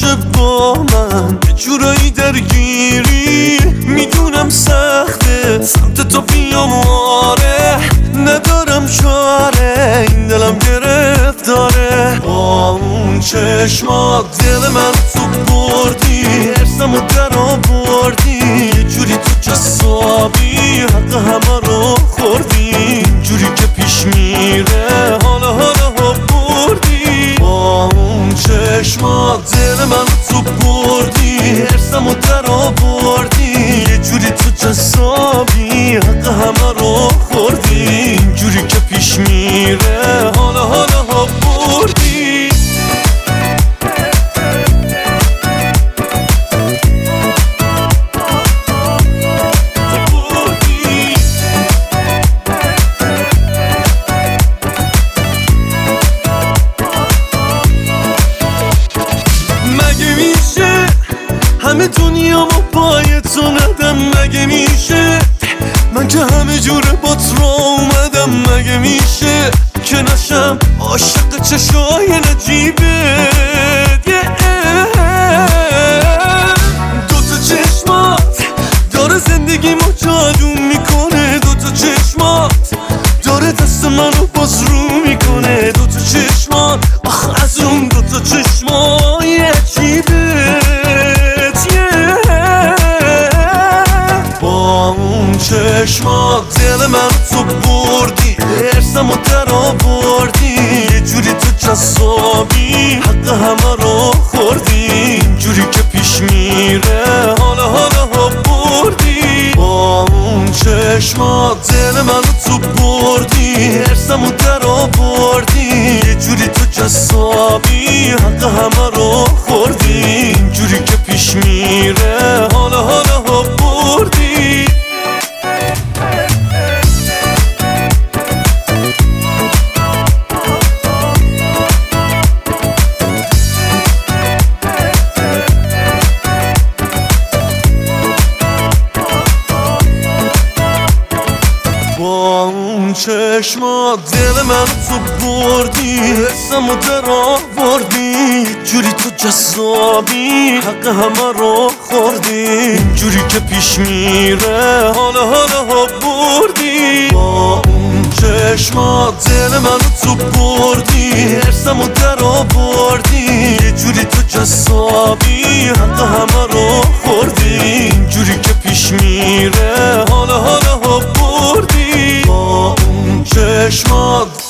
باشه با من، یه جورایی درگیری میدونم سخته سمت تو بیام، آره ندارم چاره، این دلم گرفتاره. با اون چشمات دل من تو بردی، حرسمو در آوردی، یه جوری تو جسابی حق همه رو خوردی، اینجوری که پیش میره حالا بردی. با اون چشمات دل من تو بردی، حرسمو در آوردی، یه جوری تو جسابی حق همه رو خوردی، اینجوری که پیش میره حالا بردی. مگه میشه همه دنیا ما پای تو ندم؟ مگه میشه من که همه جوره با تو اومدم؟ مگه میشه که نشم عاشق چشای نجیبت؟ دوتا چشمات داره زندگیمو جادو میکنه، دوتا چشمات داره دست منو باز رو میکنه، دوتا چشمات آخ از اون دوتا چشمای عجیبت. با اون چشمات دل من تو بردی، حرسمو در آوردی، یه جوری تو جسابی حق همه رو خوردی، اینجوری که پیش میره حالا بردی. با اون چشمات دل من تو بردی، حرسمو در آوردی، یه جوری تو جسابی حق همه رو خوردی، اینجوری که پیش میره حالا بردی. با اون چشمات دل من تو بردی، حسمو در آوردی، جوری تو جذابی حق همه رو خوردی، اینجوری که پیش میره حالا بردی. با اون چشمات دل من تو بردی، حسمو در آوردی، یه جوری تو جذابی حق همه رو خوردی، اینجوری که پیش میره حالا بردی. با اون چشمات